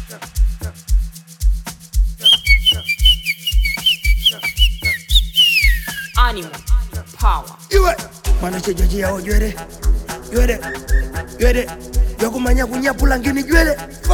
Animal power. Iwe manachejaji yao nywele yakumanya kunyapula ngini nywele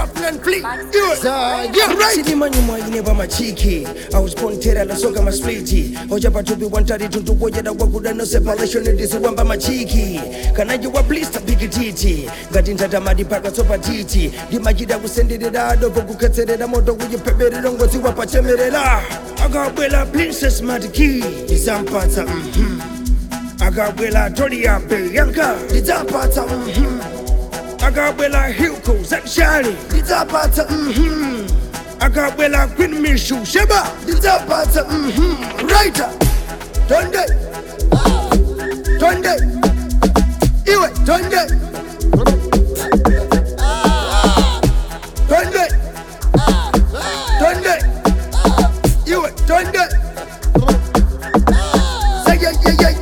sinimanyumwa ineva machiki auspontera lasoka maspliti ojapatupi wantari tuntuwojeda wakuda separation ndisiwamba machiki kanaji wa blista pikititi ngati ntatamadi paka sopa titi ndimachida kusenderera adoko kuketserera moto kujipeperera ngozi wapachemerera akabwela princess matiki ndizampatsa akabwela toria beyanka ndizampatsa akabwela hilko zakshali ndizampatsa akabwela queen mishu sheba ndizampatsa raita tonde iwe tonde iwe tonde say yeah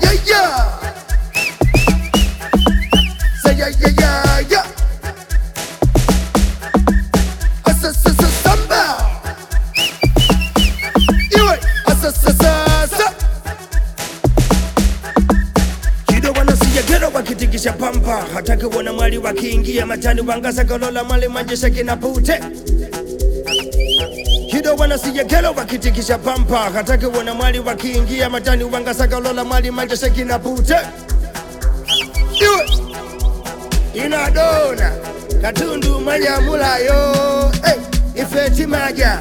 say yeah samba iwe kido wanasiya gero wakitikisha pampa hataki wana mwali wakiingia matani wangasa kolola mwali manjesha kinapute kido wanasiya gero wakitikisha pampa hataki wana mwali wakiingia matani wangasa kolola mwali manjesha kinapute iwe inadona katundu manya mulayo ifeti maja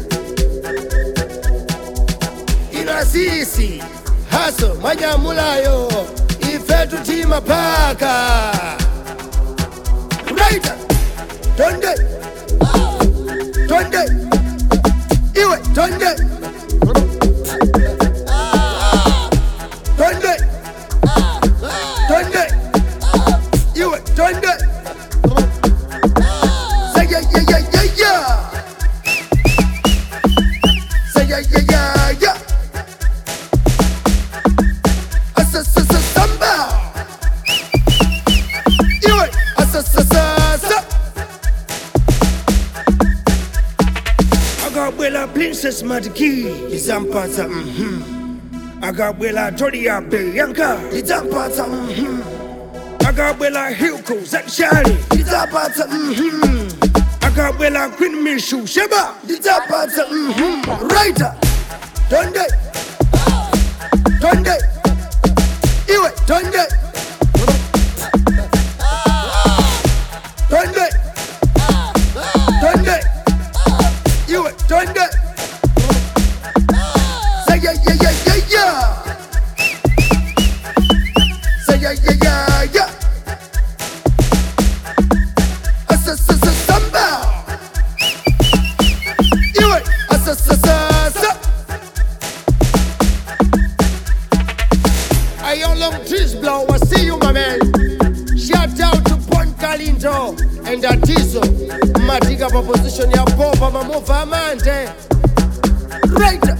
inasisi haso manya mulayo ifetu tima paka raita tonde iwe tonde iwe tonde say yeah say yeah samba iwe akabwela princess matiki ndizampatsa akabwela toria beyanka ndizampatsa akabwela hilko zakshali ndizampatsa akabwela queen mishu sheba ndizampatsa raita tonde iwe tonde iwe tonde say yeah say yeah samba iwe I on long trees blow, I see you my man. Shout out to Pon Kalinto and Atizo Matiga for position ya popa mamova amante right.